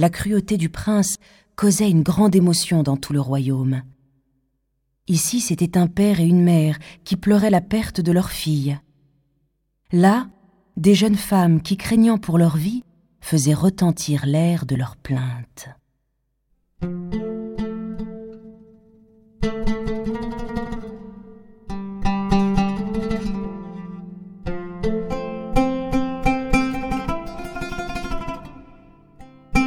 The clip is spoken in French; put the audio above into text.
la cruauté du prince causait une grande émotion dans tout le royaume. Ici, c'était un père et une mère qui pleuraient la perte de leur fille. Là, des jeunes femmes qui, craignant pour leur vie, faisaient retentir l'air de leurs plaintes.